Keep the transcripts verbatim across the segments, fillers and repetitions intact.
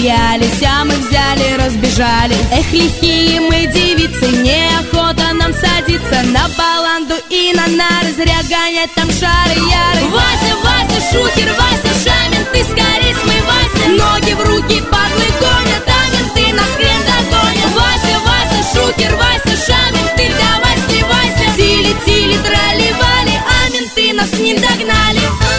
смеялись, а мы взяли, разбежались. Эх, лихие мы девицы, неохота нам садиться на баланду и на нары, зря гонять там шары яры. Вася, Вася, шухер, Вася, Шамин, ты скорей смывайся. Ноги в руки падлы гонят, а менты нас хрен догонят. Вася, Вася, шухер, Вася, Шамин, ты давай сливайся. Тили-тили, трали-вали, а менты нас не догнали.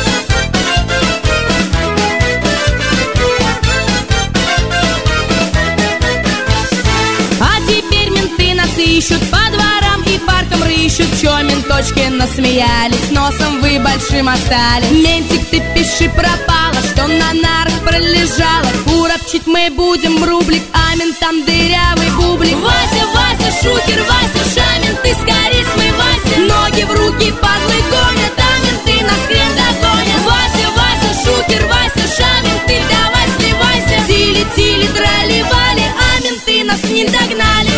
Ищут по дворам и паркам рыщут. Чё менточки насмеялись, носом вы большим остались. Ментик, ты пиши пропала, что на нарах пролежала. Куропчить мы будем рублик, а ментам дырявый бублик. Вася, Вася, шухер, Вася, Шамин, ты скорей смывайся. Ноги в руки падлы гонят, а менты нас хрен догонят. Вася, Вася, шухер, Вася, Шамин, ты давай сливайся. Тили-тили, трали-вали, а менты нас не догнали.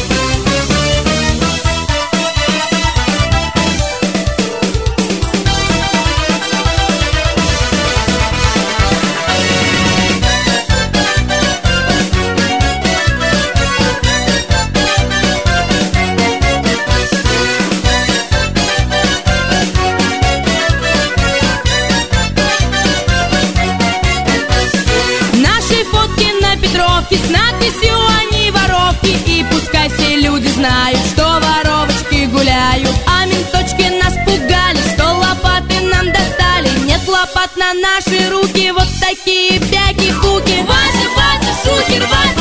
С надписью «Они воровки», и пускай все люди знают, что воровочки гуляют. А менточки нас пугали, что лопаты нам достали. Нет лопат на наши руки, вот такие бяки-хуки. Вася, Вася, шухер, Вася,